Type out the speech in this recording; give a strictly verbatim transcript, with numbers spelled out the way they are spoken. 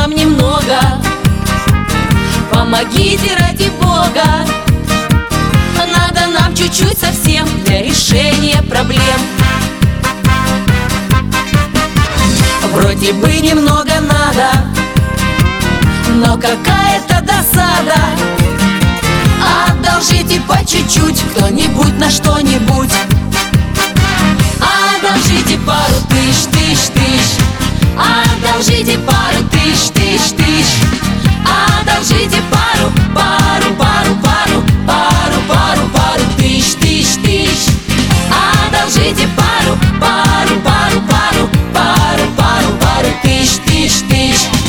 нам немного. Помогите ради Бога. Надо нам чуть-чуть совсем для решения проблем. Вроде бы немного надо, но какая-то досада. Одолжите по чуть-чуть кто-нибудь на что-нибудь. Одолжите пару тысяч, тысяч, тысяч. Одолжите пару